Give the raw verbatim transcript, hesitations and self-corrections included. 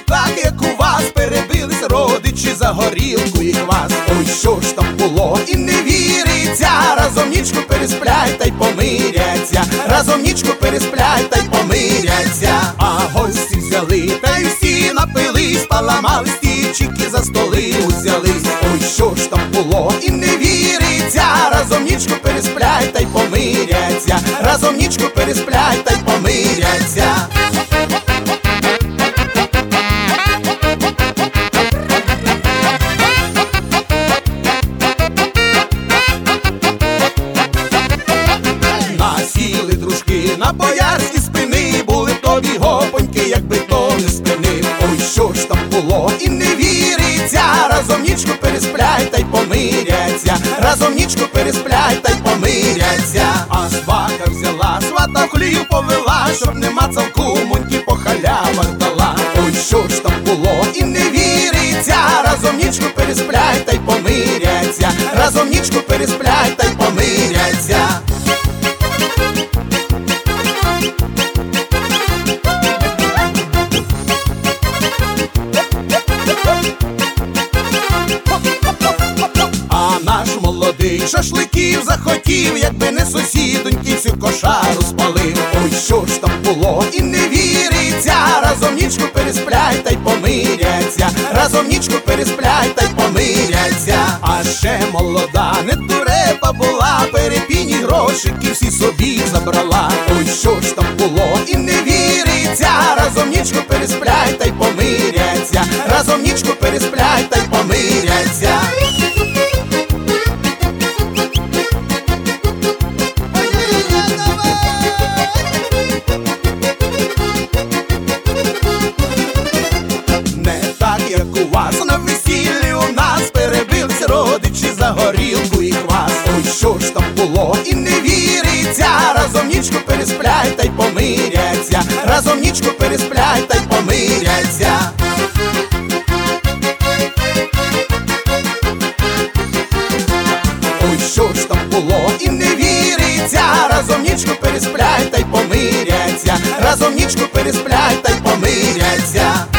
так, як у вас, перебились родичі за горілку і квас. Ой, що ж там було і не віриться, разом нічку пересплять та й помиряться, разом нічку пересплять та й помиряться. А гості взяли та й всі напились, поламали стільчики, за столи узялись. Ой, що ж там було і не віриться, разом нічку пересплять та й помиряться, разом нічку пересплять та й помиряться. Насіли дружки на боярські спини, були б тобі гопоньки, якби то не спинив. Ой, що ж там було і не віриться, разом нічку пересплять та й помиряться, разом нічку пересплять та й помиряться. А свака взяла, свата в хлів повела, щоб не мацав кумоньки, по халявах дала. Ой, що ж там було і не віриться, разом нічку пересплять та й помиряться, разом нічку пересплять та й помиряться. А наш молодий шашликів захотів, якби не сусідоньки всю кошару спалив. Ой, що ж там було і не віриться, разом нічку пересплять та й помиряться, разом нічку пересплять та й помиряться. А ще молода не дурепа була, перепіні грошики всі собі забрала. Ой, що ж там було і не віриться, разом нічку пересплять та й помиряться, разом нічку пересплять та й помиряться. Як у вас на весіллі у нас, перебились родичі за горілку і квас. Ой, що ж там було і не віриться, разом нічку пересплять та й помиряться, разом нічку пересплять та й помиряться. Ой, що ж там було і не віриться, разом нічку пересплять та й помиряться, разом нічку пересплять та й помиряться.